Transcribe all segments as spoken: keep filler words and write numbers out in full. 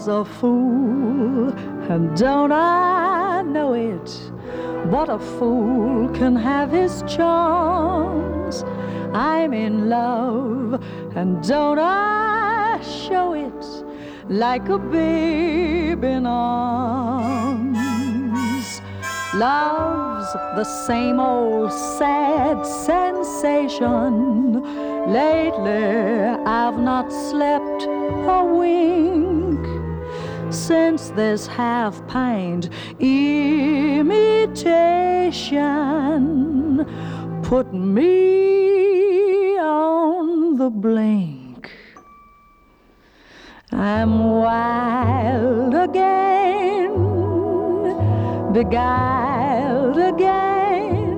He's a fool, and don't I know it? But a fool can have his charms. I'm in love, and don't I show it like a babe in arms? Love's the same old sad sensation. Lately I've not slept a wink since this half-pint imitation put me on the blink. I'm wild again, beguiled again,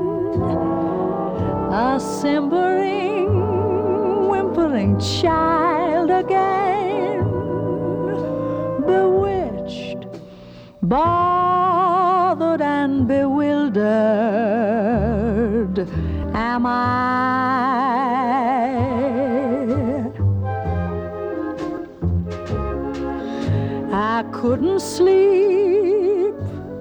a simpering, whimpering child again, bewitched, bothered and bewildered am I. I couldn't sleep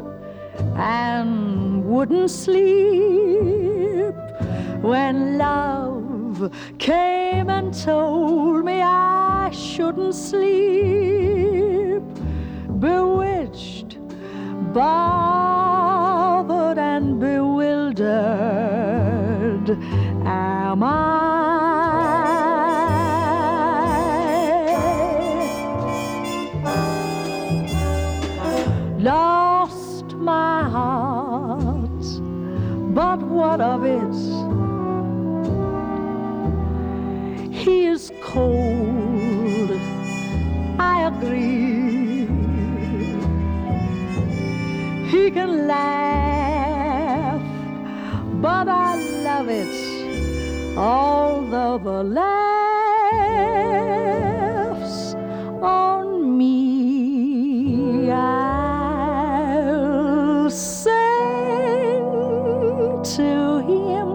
and wouldn't sleep when love came and told me I shouldn't sleep. Bewitched, bothered and bewildered am I. Lost my heart, but what of it? He is cold, I agree. He can laugh, but I love it, although the laughs on me. I'll sing to him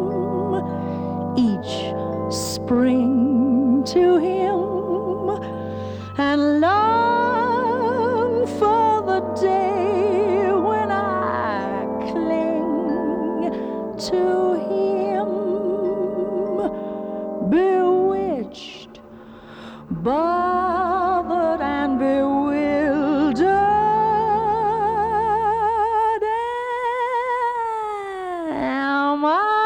each spring, to him, and long for the day when I cling to him, bewitched, bothered and bewildered am I.